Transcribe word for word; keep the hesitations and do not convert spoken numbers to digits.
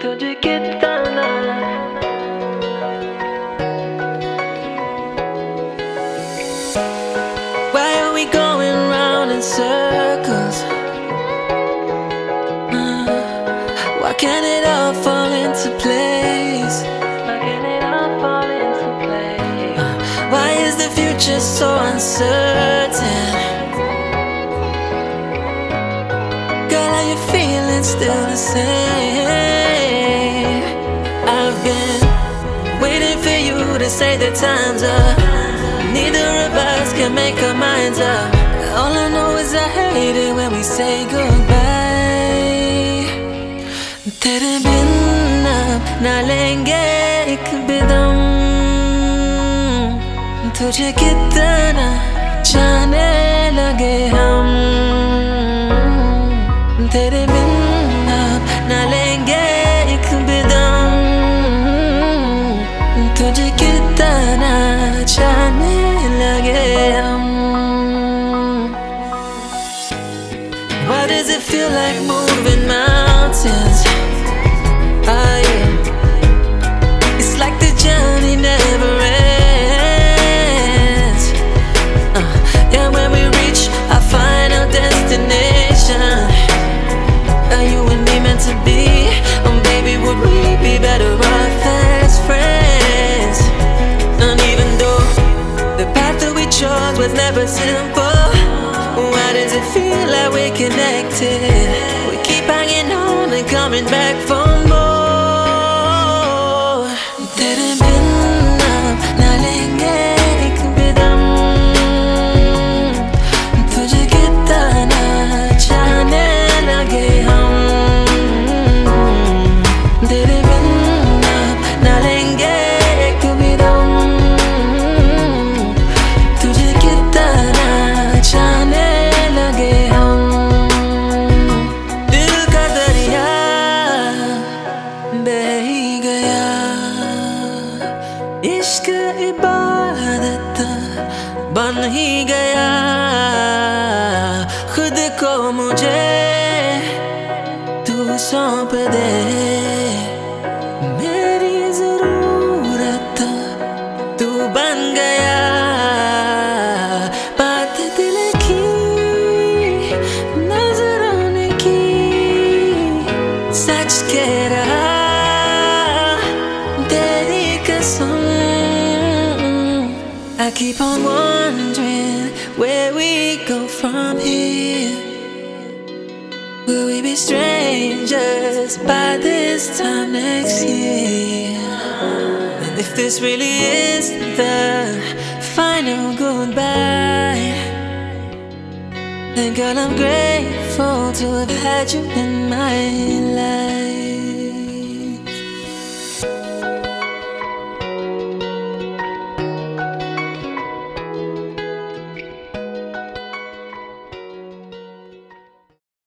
तुझे कितना Why are we going round in circles? Uh, why can't it all fall into place? Why can't it all fall into place? Uh, why is the future so uncertain? Girl, are you feeling still the same? I've been waiting for you to say the time's up. Neither of us can make our minds up. All I know is I hate it when we say goodbye. तेरे बिन अब ना लेंगे एक भी दम. तुझे कितना जाने लगे हम. तेरे बिन अब ना लेंगे एक भी दम. तुझे कितना जाने लगे हम. Why does it feel like moving mountains? Oh yeah, it's like the journey never ends. uh, And when we reach our final destination, are you and me meant to be? Oh baby, would we be better off as friends? And even though the path that we chose was never simple, why does it feel like we're connected? We keep hanging on and coming back for more. तेरे बिन अब ना लेंगे एक भी दम. तुझे कितना जाने लगे हम. तेरे बिन अब ना लेंगे एक भी दम. तुझे कितना जाने लगे हम. दिल का दरिया बह ही गया. इश्क इबादत बन ही गया. खुद को मुझे तू सौंप दे. मेरी जरूरत तू बन गया. बात दिल की नजरों ने की. सच कह रहा तेरी कसम. I keep on wondering where we go from here. Will we be strangers by this time next year? And if this really is the final goodbye, then girl, I'm grateful to have had you in my life.